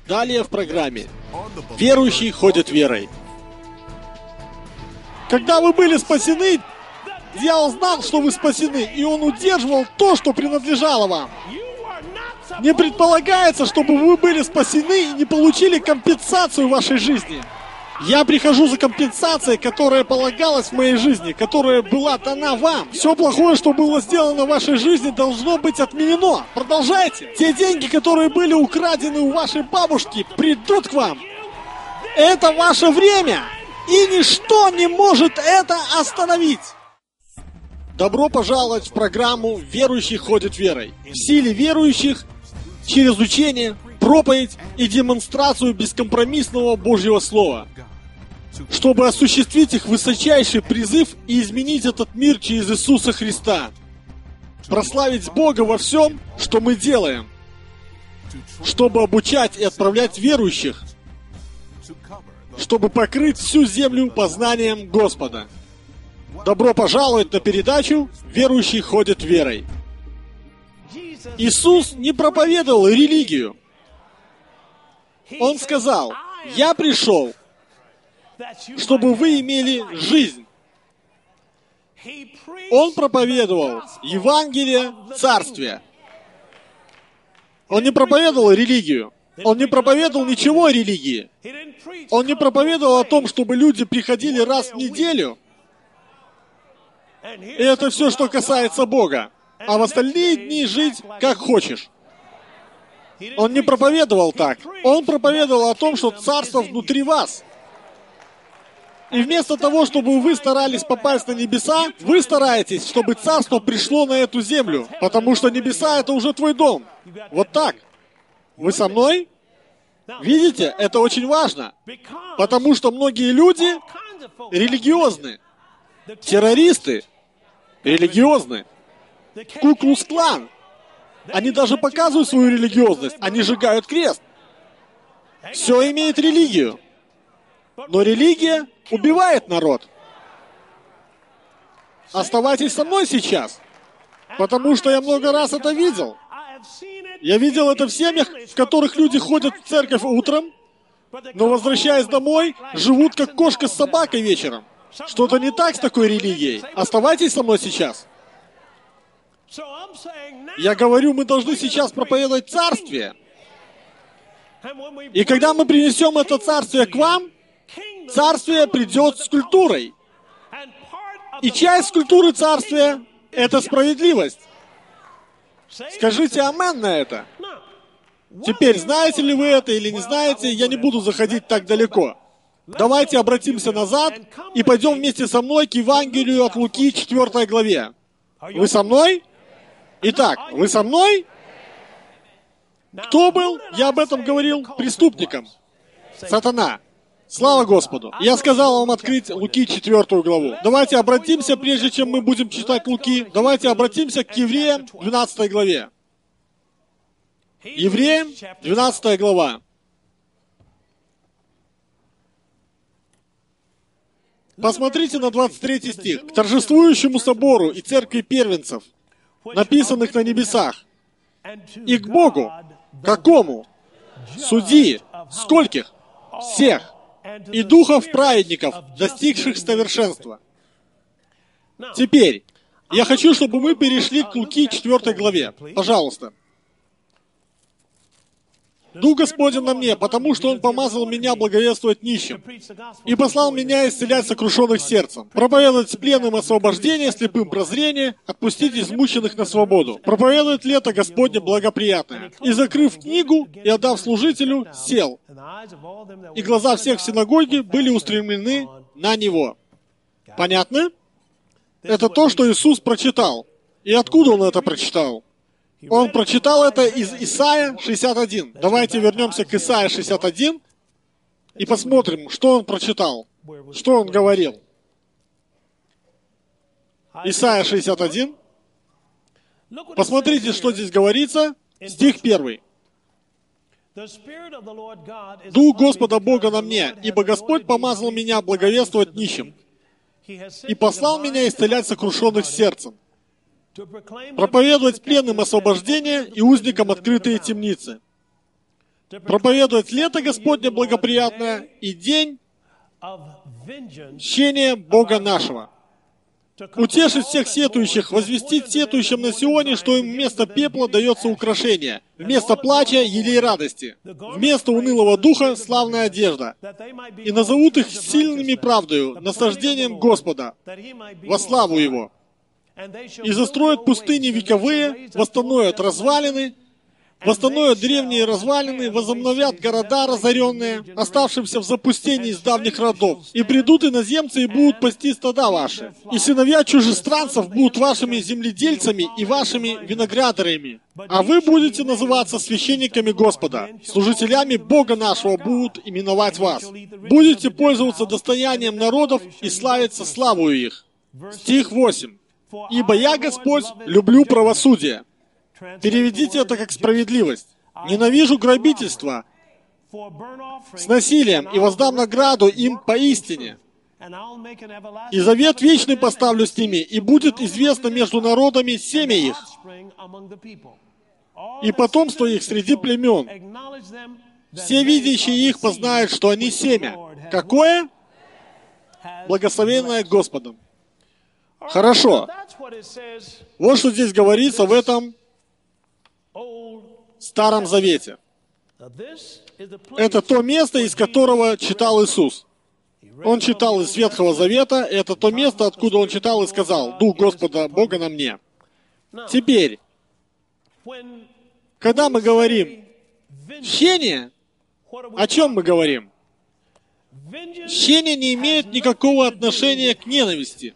Далее в программе «Верующий ходит верой». Когда вы были спасены, дьявол знал, что вы спасены, и он удерживал то, что принадлежало вам. Не предполагается, чтобы вы были спасены и не получили компенсацию в вашей жизни. Я прихожу за компенсацией, которая полагалась в моей жизни, которая была дана вам. Все плохое, что было сделано в вашей жизни, должно быть отменено. Продолжайте. Те деньги, которые были украдены у вашей бабушки, придут к вам. Это ваше время, и ничто не может это остановить. Добро пожаловать в программу «Верующий ходит верой». В силе верующих через учение, проповедь и демонстрацию бескомпромиссного Божьего Слова, чтобы осуществить их высочайший призыв и изменить этот мир через Иисуса Христа. Прославить Бога во всем, что мы делаем, чтобы обучать и отправлять верующих, чтобы покрыть всю землю познанием Господа. Добро пожаловать на передачу «Верующий ходит верой». Иисус не проповедовал религию. Он сказал: «Я пришел, чтобы вы имели жизнь». Он проповедовал Евангелие Царствия. Он не проповедовал религию. Он не проповедовал ничего о религии. Он не проповедовал о том, чтобы люди приходили раз в неделю. И это все, что касается Бога. А в остальные дни жить как хочешь. Он не проповедовал так. Он проповедовал о том, что царство внутри вас. И вместо того, чтобы вы старались попасть на небеса, вы стараетесь, чтобы царство пришло на эту землю. Потому что небеса — это уже твой дом. Вот так. Вы со мной? Видите, это очень важно. Потому что многие люди религиозны. Террористы религиозны. Ку-клукс-клан. Они даже показывают свою религиозность. Они сжигают крест. Все имеет религию. Но религия убивает народ. Оставайтесь со мной сейчас. Потому что я много раз это видел. Я видел это в семьях, в которых люди ходят в церковь утром, но, возвращаясь домой, живут как кошка с собакой вечером. Что-то не так с такой религией. Оставайтесь со мной сейчас. Я говорю, мы должны сейчас проповедовать Царствие. И когда мы принесем это Царствие к вам, Царствие придет с культурой. И часть культуры Царствия — это справедливость. Скажите амен на это. Теперь, знаете ли вы это или не знаете, я не буду заходить так далеко. Давайте обратимся назад и пойдем вместе со мной к Евангелию от Луки, 4 главе. Вы со мной? Итак, вы со мной? Кто был, я об этом говорил, преступником? Сатана. Слава Господу. Я сказал вам открыть Луки 4 главу. Давайте обратимся, прежде чем мы будем читать Луки, давайте обратимся к Евреям, 12 главе. Евреям, 12 глава. Посмотрите на 23 стих. «К торжествующему собору и церкви первенцев, написанных на небесах, и к Богу, какому? Судьи, скольких? Всех, и духов праведников, достигших совершенства». Теперь, я хочу, чтобы мы перешли к Луки 4 главе. Пожалуйста. «Дух Господень на мне, потому что Он помазал меня благовествовать нищим, и послал меня исцелять сокрушенных сердцем, проповедовать пленным освобождение, слепым прозрение, отпустить измученных на свободу, проповедовать лето Господне благоприятное. И, закрыв книгу и отдав служителю, сел. И глаза всех в синагоге были устремлены на Него». Понятно? Это то, что Иисус прочитал. И откуда Он это прочитал? Он прочитал это из Исайя 61. Давайте вернемся к Исайя 61 и посмотрим, что он прочитал, что он говорил. Исайя 61. Посмотрите, что здесь говорится. Стих 1. «Дух Господа Бога на мне, ибо Господь помазал меня благовествовать нищим, и послал меня исцелять сокрушенных сердцем, проповедовать пленным освобождение и узникам открытые темницы, проповедовать лето Господне благоприятное и день мщения Бога нашего. Утешить всех сетующих, возвестить сетующим на Сионе, что им вместо пепла дается украшение, вместо плача елей радости, вместо унылого духа славная одежда. И назовут их сильными правдою, насаждением Господа, во славу Его. И застроят пустыни вековые, восстановят развалины, восстановят древние развалины, возобновят города разоренные, оставшимся в запустении из давних родов. И придут иноземцы и будут пасти стада ваши. И сыновья чужестранцев будут вашими земледельцами и вашими виноградарями. А вы будете называться священниками Господа. Служителями Бога нашего будут именовать вас. Будете пользоваться достоянием народов и славиться славою их. Стих 8. «Ибо я, Господь, люблю правосудие». Переведите это как справедливость. «Ненавижу грабительство с насилием, и воздам награду им поистине. И завет вечный поставлю с ними, и будет известно между народами семя их, и потомство их среди племен. Все видящие их познают, что они семя». Какое? Благословенное Господом. Хорошо. Вот что здесь говорится в этом Старом Завете. Это то место, из которого читал Иисус. Он читал из Ветхого Завета, это то место, откуда он читал и сказал: «Дух Господа Бога на мне». Теперь, когда мы говорим «мщение», о чем мы говорим? Мщение не имеет никакого отношения к ненависти.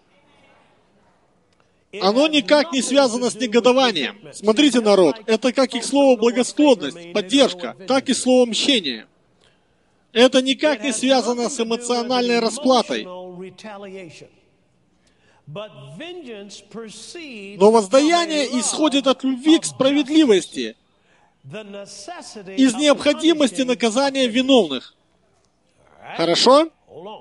Оно никак не связано с негодованием. Смотрите, народ, это как и слово «благосклонность», «поддержка», так и слово «мщение». Это никак не связано с эмоциональной расплатой. Но воздаяние исходит от любви к справедливости, из необходимости наказания виновных. Хорошо?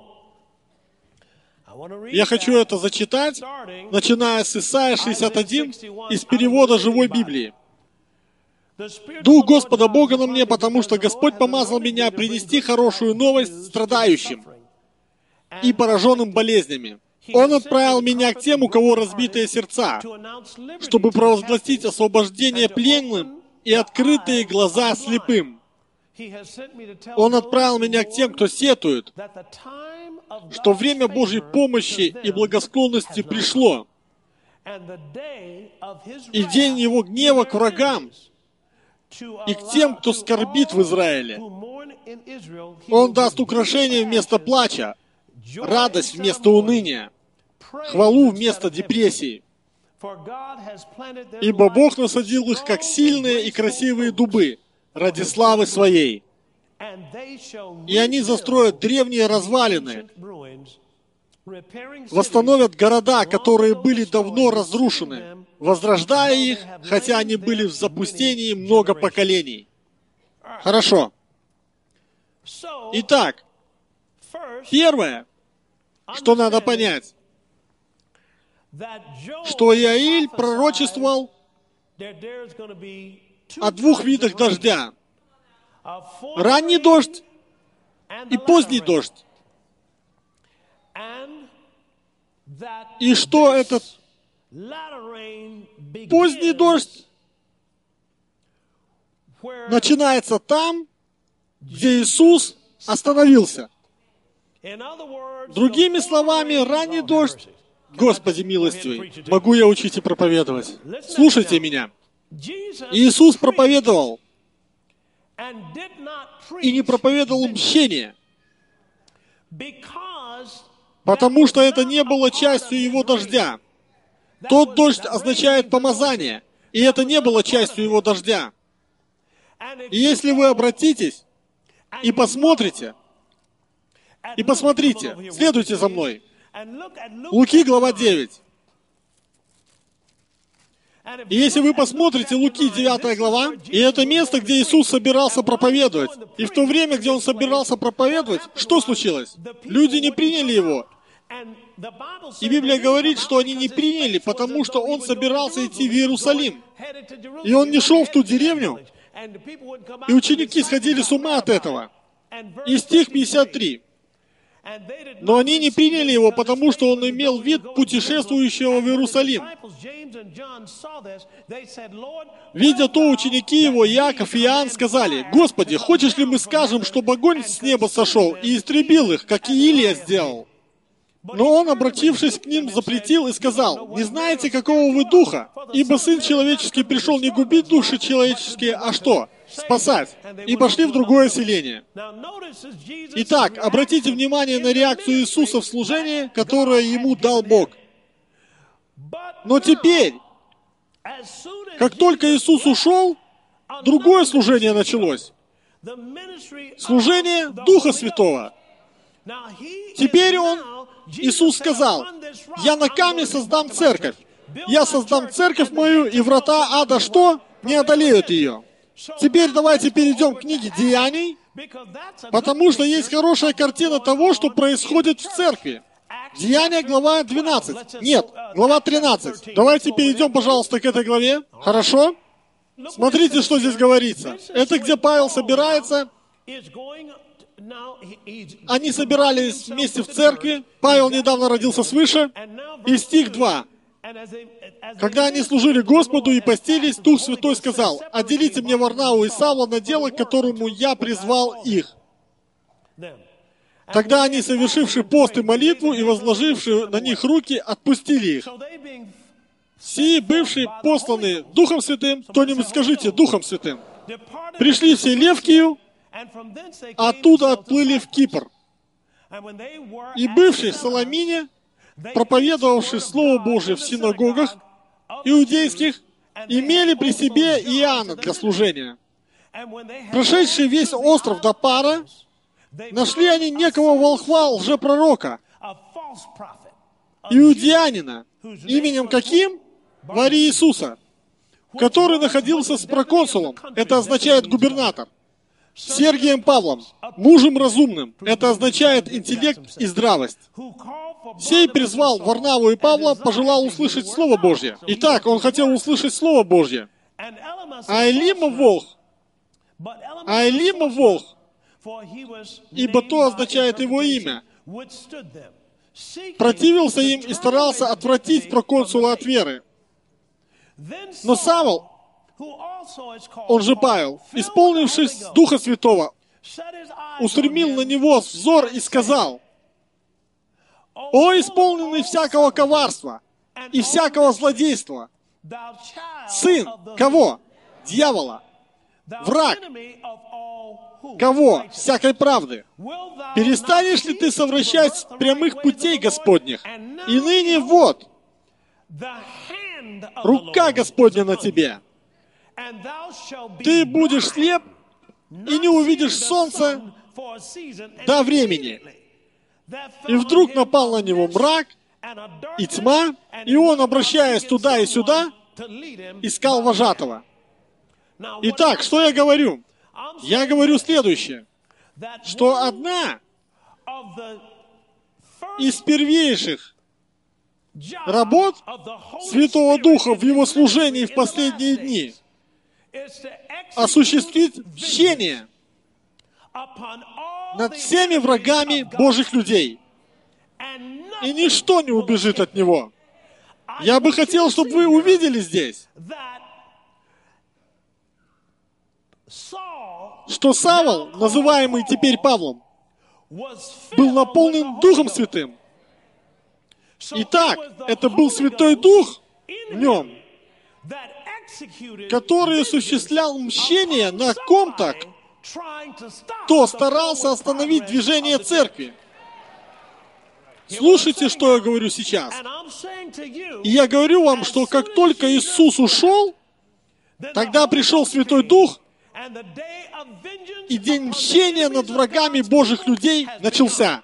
Я хочу это зачитать, начиная с Исайя 61 из перевода Живой Библии. «Дух Господа Бога на мне, потому что Господь помазал меня принести хорошую новость страдающим и пораженным болезнями. Он отправил меня к тем, у кого разбитые сердца, чтобы провозгласить освобождение пленным и открытые глаза слепым. Он отправил меня к тем, кто сетует, что время Божьей помощи и благосклонности пришло, и день Его гнева к врагам, и к тем, кто скорбит в Израиле. Он даст украшение вместо плача, радость вместо уныния, хвалу вместо депрессии. Ибо Бог насадил их, как сильные и красивые дубы, ради славы Своей. И они застроят древние развалины, восстановят города, которые были давно разрушены, возрождая их, хотя они были в запустении много поколений». Хорошо. Итак, первое, что надо понять, что Иоиль пророчествовал о двух видах дождя. Ранний дождь и поздний дождь. И что этот поздний дождь начинается там, где Иисус остановился. Другими словами, ранний дождь, Господи милостивый, могу я учить и проповедовать? Слушайте меня. Иисус проповедовал и не проповедовал мщение, потому что это не было частью Его дождя. Тот дождь означает помазание, и это не было частью Его дождя. И если вы обратитесь и посмотрите, следуйте за мной. Луки, глава 9. И если вы посмотрите Луки, 9 глава, и это место, где Иисус собирался проповедовать, и в то время, где Он собирался проповедовать, что случилось? Люди не приняли Его. И Библия говорит, что они не приняли, потому что Он собирался идти в Иерусалим. И Он не шел в ту деревню, И ученики сходили с ума от этого. И стих 53. Но они не приняли его, потому что он имел вид путешествующего в Иерусалим. Видя то, ученики его, Иаков и Иоанн, сказали: «Господи, хочешь ли мы скажем, чтобы огонь с неба сошел и истребил их, как и Илия сделал?» Но он, обратившись к ним, запретил и сказал: «Не знаете, какого вы духа? Ибо Сын Человеческий пришел не губить души человеческие, а что? Спасать». И пошли в другое селение. Итак, обратите внимание на реакцию Иисуса в служении, которое ему дал Бог. Но теперь, как только Иисус ушел, другое служение началось. Служение Духа Святого. Теперь Иисус сказал: «Я на камне создам церковь. Я создам церковь мою, и врата ада что? Не одолеют ее». Теперь давайте перейдем к книге Деяний, потому что есть хорошая картина того, что происходит в церкви. Деяния, глава 12. Нет, глава 13. Давайте перейдем, пожалуйста, к этой главе. Хорошо? Смотрите, что здесь говорится. Это где Павел собирается. Они собирались вместе в церкви. Павел недавно родился свыше. И стих 2. Когда они служили Господу и постились, Дух Святой сказал: «Отделите мне Варнаву и Савла на дело, к которому я призвал их». Тогда они, совершивши пост и молитву и возложивши на них руки, отпустили их. Сии, бывшие посланы Духом Святым, кто-нибудь скажите: Духом Святым, пришли в Селевкию, а оттуда отплыли в Кипр. И бывшие в Саламине, проповедовавшие Слово Божие в синагогах иудейских, имели при себе Иоанна для служения. Прошедшие весь остров до Пара, нашли они некого волхва, лжепророка, иудеянина, именем каким? Вари Иисуса, который находился с проконсулом, это означает губернатор, Сергием Павлом, мужем разумным, это означает интеллект и здравость. Сей призвал Варнаву и Павла, пожелал услышать Слово Божье. Итак, он хотел услышать Слово Божье. А Элима волх, ибо то означает его имя, противился им и старался отвратить проконсула от веры. Но Савл, он же Павел, исполнившись Духа Святого, устремил на него взор и сказал: «О, исполненный всякого коварства и всякого злодейства, сын кого? Дьявола, враг кого? Всякой правды. Перестанешь ли ты совращать с прямых путей Господних? И ныне вот, рука Господня на тебе. Ты будешь слеп и не увидишь солнца до времени». И вдруг напал на него мрак и тьма, и он, обращаясь туда и сюда, искал вожатого. Итак, что я говорю? Я говорю следующее, что одна из первейших работ Святого Духа в Его служении в последние дни — осуществить мщение над всеми врагами Божьих людей. И ничто не убежит от Него. Я бы хотел, чтобы вы увидели здесь, что Савл, называемый теперь Павлом, был наполнен Духом Святым. Итак, это был Святой Дух в нем, который осуществлял мщение на ком-то, кто старался остановить движение церкви. Слушайте, что я говорю сейчас. И я говорю вам, что как только Иисус ушел, тогда пришел Святой Дух, и день мщения над врагами Божьих людей начался.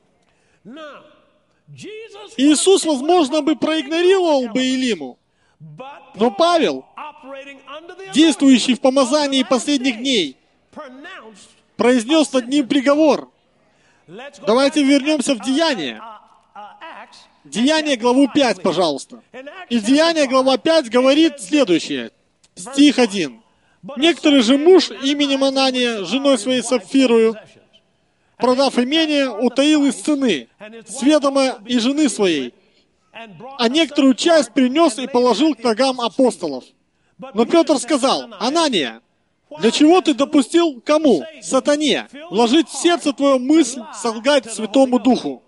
Иисус, возможно, бы проигнорировал бы Илиму, но Павел, действующий в помазании последних дней, произнес над ним приговор. Давайте вернемся в Деяния. Деяния, главу 5, пожалуйста. И Деяния, глава 5, говорит следующее. Стих 1. Некоторый же муж именем Анания, женой своей Сапфирою, продав имение, утаил из цены, с ведома и жены своей, а некоторую часть принес и положил к ногам апостолов. Но Петр сказал: «Анания, для чего ты допустил кому? Сатане, вложить в сердце твое мысль солгать Святому Духу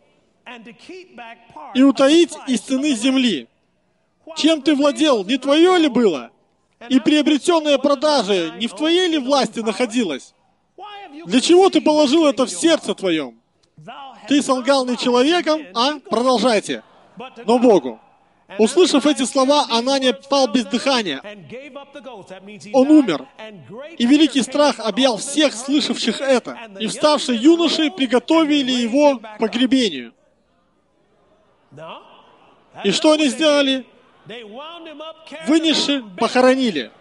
и утаить из цены земли? Чем ты владел, не твое ли было? И приобретенная продажа не в твоей ли власти находилась? Для чего ты положил это в сердце твоем? Ты солгал не человеком, а, продолжайте, но Богу». Услышав эти слова, Анания пал без дыхания. Он умер. И великий страх объял всех слышавших это. И вставшие юноши приготовили его к погребению. И что они сделали? Вынесши, похоронили.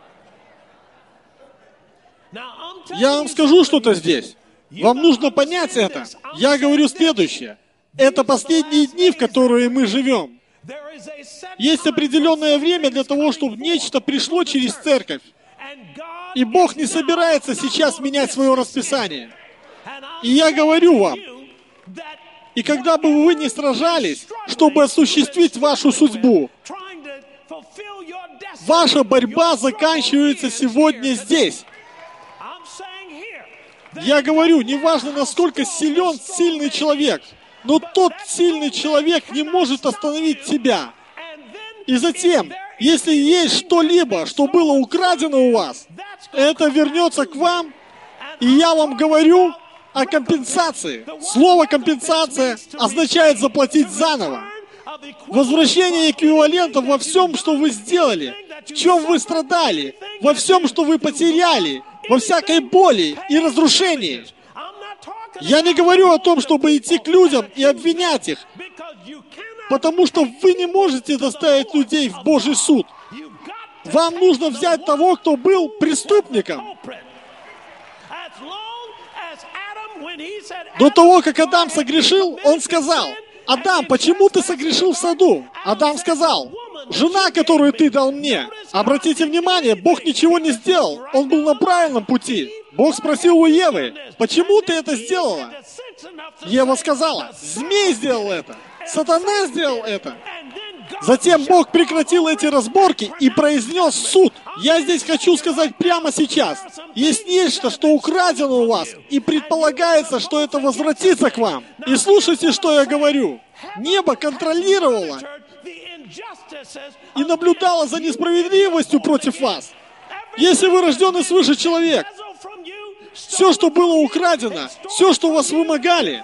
Я вам скажу что-то здесь. Вам нужно понять это. Я говорю следующее. Это последние дни, в которые мы живем. Есть определенное время для того, чтобы нечто пришло через церковь. И Бог не собирается сейчас менять свое расписание. И я говорю вам, и когда бы вы не сражались, чтобы осуществить вашу судьбу, ваша борьба заканчивается сегодня здесь. Я говорю, неважно, насколько сильный человек, но тот сильный человек не может остановить себя. И затем, если есть что-либо, что было украдено у вас, это вернется к вам, и я вам говорю о компенсации. Слово «компенсация» означает заплатить заново. Возвращение эквивалента во всем, что вы сделали, в чем вы страдали, во всем, что вы потеряли, во всякой боли и разрушении. Я не говорю о том, чтобы идти к людям и обвинять их, потому что вы не можете доставить людей в Божий суд. Вам нужно взять того, кто был преступником. До того, как Адам согрешил, он сказал: «Адам, почему ты согрешил в саду?» Адам сказал: «Жена, которую ты дал мне». Обратите внимание, Бог ничего не сделал. Он был на правильном пути. Бог спросил у Евы: «Почему ты это сделала?» Ева сказала: «Змей сделал это. Сатана сделал это». Затем Бог прекратил эти разборки и произнес суд. Я здесь хочу сказать прямо сейчас. Есть нечто, что украдено у вас, и предполагается, что это возвратится к вам. И слушайте, что я говорю. Небо контролировало и наблюдало за несправедливостью против вас. Если вы рожденный свыше человек, все, что было украдено, все, что вас вымогали,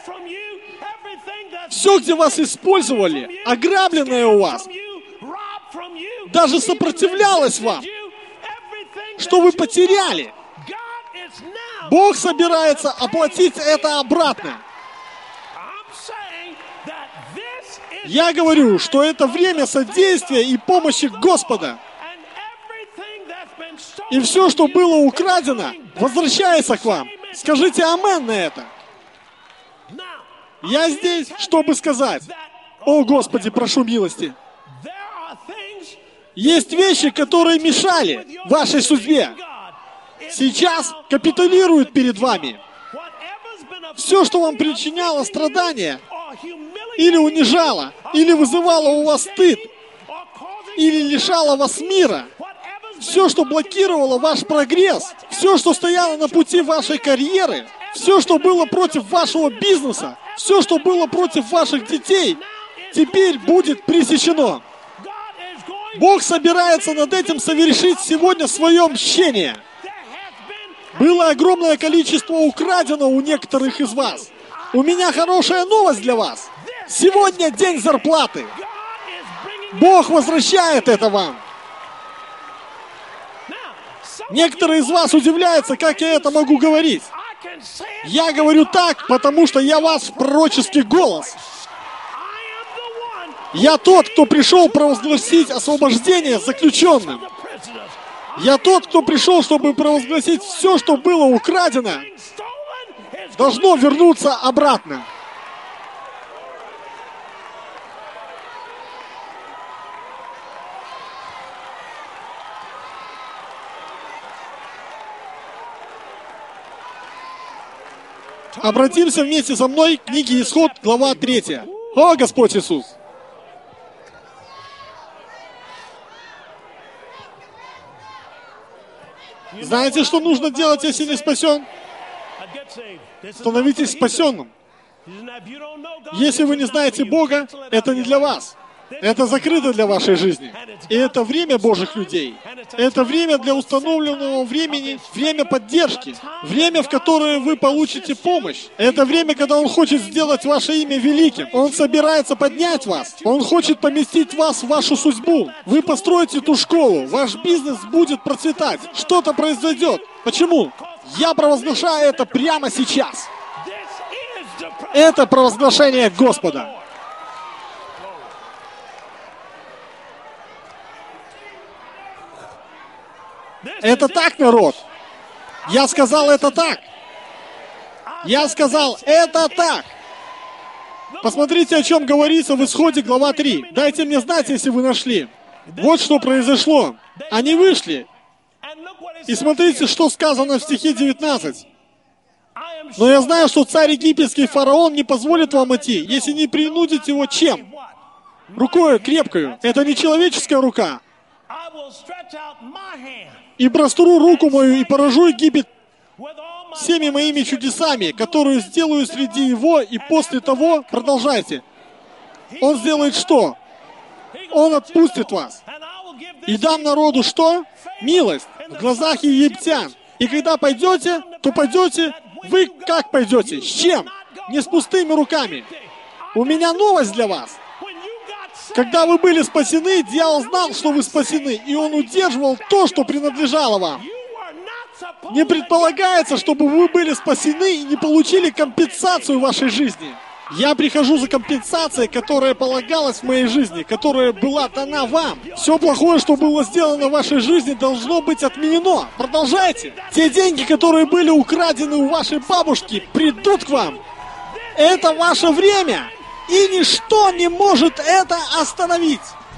все, где вас использовали, ограбленное у вас, даже сопротивлялось вам, что вы потеряли, Бог собирается оплатить это обратно. Я говорю, что это время содействия и помощи Господа. И все, что было украдено, возвращается к вам. Скажите амен на это. Я здесь, чтобы сказать: «О, Господи, прошу милости». Есть вещи, которые мешали вашей судьбе. Сейчас капитулируют перед вами. Все, что вам причиняло страдания, или унижало, или вызывало у вас стыд, или лишало вас мира, все, что блокировало ваш прогресс, все, что стояло на пути вашей карьеры, все, что было против вашего бизнеса, все, что было против ваших детей, теперь будет пресечено. Бог собирается над этим совершить сегодня свое мщение. Было огромное количество украдено у некоторых из вас. У меня хорошая новость для вас. Сегодня день зарплаты. Бог возвращает это вам. Некоторые из вас удивляются, как я это могу говорить. Я говорю так, потому что я вас пророческий голос. Я тот, кто пришел провозгласить освобождение заключенным. Я тот, кто пришел, чтобы провозгласить все, что было украдено, должно вернуться обратно. Обратимся вместе со мной к книге Исход, глава 3. О, Господь Иисус! Знаете, что нужно делать, если не спасен? Становитесь спасенным. Если вы не знаете Бога, это не для вас. Это закрыто для вашей жизни. И это время Божьих людей. Это время для установленного времени, время поддержки. Время, в которое вы получите помощь. Это время, когда Он хочет сделать ваше имя великим. Он собирается поднять вас. Он хочет поместить вас в вашу судьбу. Вы построите ту школу. Ваш бизнес будет процветать. Что-то произойдет. Почему? Я провозглашаю это прямо сейчас. Это провозглашение Господа. Это так, народ. Я сказал, это так. Я сказал, это так. Посмотрите, о чем говорится в Исходе, глава 3. Дайте мне знать, если вы нашли. Вот что произошло. Они вышли. И смотрите, что сказано в стихе 19. «Но я знаю, что царь египетский фараон не позволит вам идти, если не принудите его чем? Рукою крепкою». Это не человеческая рука. «И простру руку мою, и поражу Египет всеми моими чудесами, которые сделаю среди его, и после того, продолжайте, он сделает что? Он отпустит вас. И дам народу что? Милость в глазах египтян. И когда пойдете, то пойдете, вы как пойдете? С чем? Не с пустыми руками. У меня новость для вас. Когда вы были спасены, дьявол знал, что вы спасены, и он удерживал то, что принадлежало вам. Не предполагается, чтобы вы были спасены и не получили компенсацию в вашей жизни. Я прихожу за компенсацией, которая полагалась в моей жизни, которая была дана вам. Все плохое, что было сделано в вашей жизни, должно быть отменено. Продолжайте. Те деньги, которые были украдены у вашей бабушки, придут к вам. Это ваше время. И ничто не может это остановить.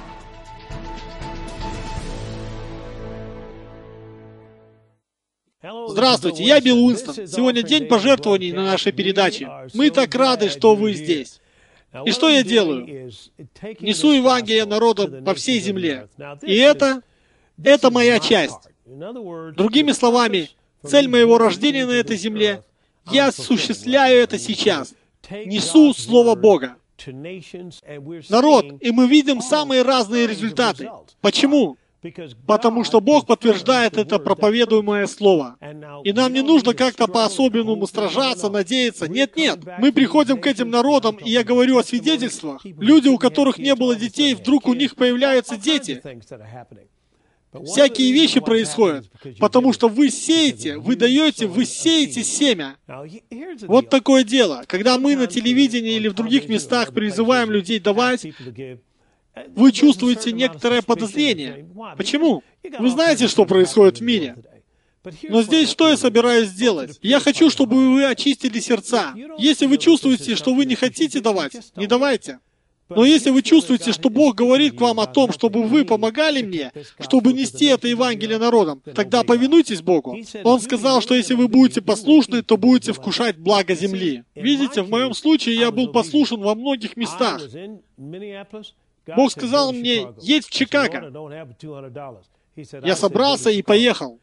Здравствуйте, я Билл Уинстон. Сегодня день пожертвований на нашей передаче. Мы так рады, что вы здесь. И что я делаю? Несу Евангелие народу по всей земле. И это моя часть. Другими словами, цель моего рождения на этой земле, я осуществляю это сейчас. Несу Слово Бога. Народ, и мы видим самые разные результаты. Почему? Потому что Бог подтверждает это проповедуемое Слово. И нам не нужно как-то по-особенному сражаться, надеяться. Нет-нет. Мы приходим к этим народам, и я говорю о свидетельствах. Люди, у которых не было детей, вдруг у них появляются дети. Всякие вещи происходят, потому что вы сеете, вы даете, вы сеете семя. Вот такое дело. Когда мы на телевидении или в других местах призываем людей давать, вы чувствуете некоторое подозрение. Почему? Вы знаете, что происходит в мире. Но здесь что я собираюсь сделать? Я хочу, чтобы вы очистили сердца. Если вы чувствуете, что вы не хотите давать, не давайте. Но если вы чувствуете, что Бог говорит к вам о том, чтобы вы помогали мне, чтобы нести это Евангелие народам, тогда повинуйтесь Богу. Он сказал, что если вы будете послушны, то будете вкушать благо земли. Видите, в моем случае я был послушен во многих местах. Бог сказал мне, едь в Чикаго. Я собрался и поехал.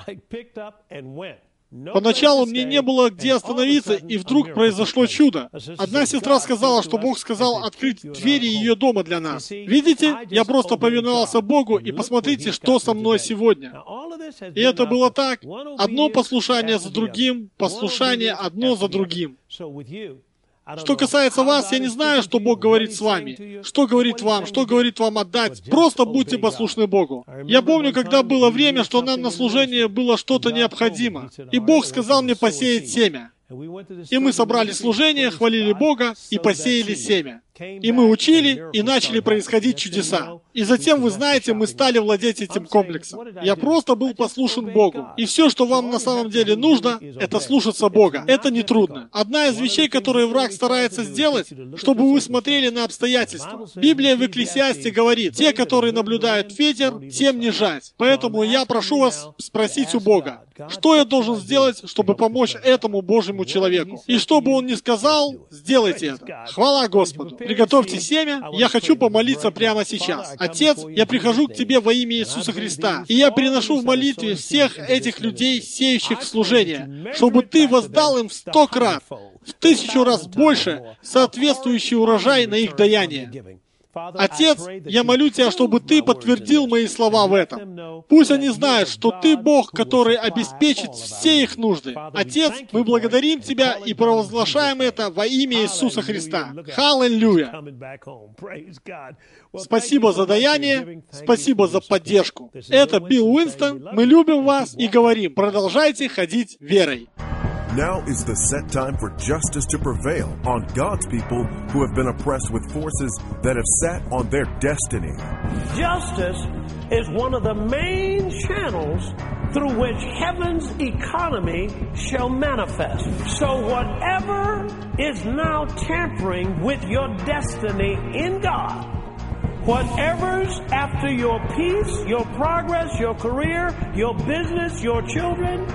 Поначалу мне не было где остановиться, и вдруг произошло чудо. Одна сестра сказала, что Бог сказал открыть двери ее дома для нас. Видите, я просто повиновался Богу, и посмотрите, что со мной сегодня. И это было так, одно послушание за другим, послушание одно за другим. Что касается вас, я не знаю, что Бог говорит с вами, что говорит вам отдать. Просто будьте послушны Богу. Я помню, когда было время, что нам на служение было что-то необходимо. И Бог сказал мне посеять семя. И мы собрали служение, хвалили Бога и посеяли семя. И мы учили, и начали происходить чудеса. И затем, вы знаете, мы стали владеть этим комплексом. Я просто был послушен Богу. И все, что вам на самом деле нужно, это слушаться Бога. Это нетрудно. Одна из вещей, которые враг старается сделать, чтобы вы смотрели на обстоятельства. Библия в Экклесиасте говорит: те, которые наблюдают ветер, тем не жать. Поэтому я прошу вас спросить у Бога, что я должен сделать, чтобы помочь этому Божьему человеку. И что бы он ни сказал, сделайте это. Хвала Господу. Приготовьте семя. Я хочу помолиться прямо сейчас. Отец, я прихожу к Тебе во имя Иисуса Христа. И я приношу в молитве всех этих людей, сеющих служение, чтобы Ты воздал им в 100 крат, в 1000 раз больше соответствующий урожай на их даяние. Отец, я молю Тебя, чтобы Ты подтвердил мои слова в этом. Пусть они знают, что Ты Бог, который обеспечит все их нужды. Отец, мы благодарим Тебя и провозглашаем это во имя Иисуса Христа. Халлелуя! Спасибо за даяние, спасибо за поддержку. Это Билл Уинстон, мы любим вас и говорим, продолжайте ходить верой. Now is the set time for justice to prevail on God's people who have been oppressed with forces that have sat on their destiny. Justice is one of the main channels through which heaven's economy shall manifest. So whatever is now tampering with your destiny in God, whatever's after your peace, your progress, your career, your business, your children,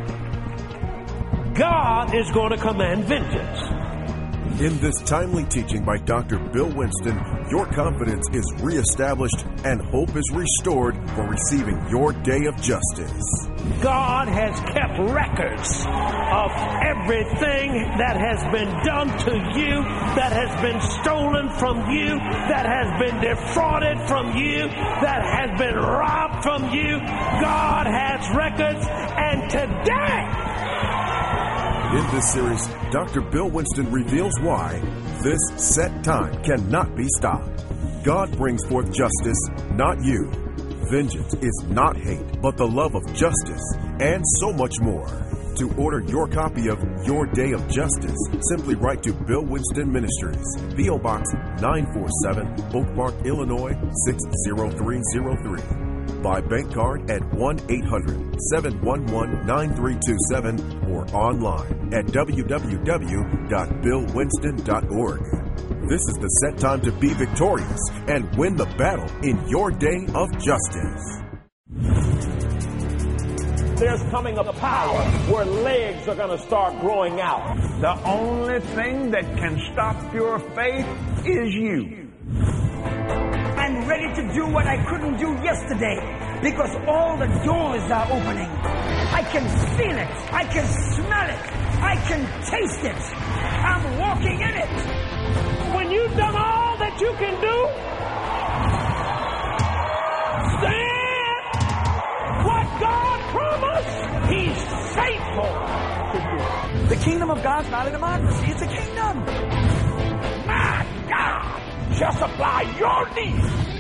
God is going to command vengeance. In this timely teaching by Dr. Bill Winston, your confidence is reestablished and hope is restored for receiving your day of justice. God has kept records of everything that has been done to you, that has been stolen from you, that has been defrauded from you, that has been robbed from you. God has records, and today, in this series, Dr. Bill Winston reveals why this set time cannot be stopped. God brings forth justice, not you. Vengeance is not hate, but the love of justice, and so much more. To order your copy of Your Day of Justice, simply write to Bill Winston Ministries, P.O. Box 947, Oak Park, Illinois 60303. By bank card at 1-800-711-9327 or online at www.billwinston.org. This is the set time to be victorious and win the battle in your day of justice. there's coming a power where legs are going to start growing out. The only thing that can stop your faith is you. I'm ready to do what I couldn't do yesterday because all the doors are opening. I can feel it. I can smell it. I can taste it. I'm walking in it. When you've done all that you can do, stand. What God promised, He's faithful to do. The kingdom of God's not a democracy. It's a kingdom. My God shall supply your needs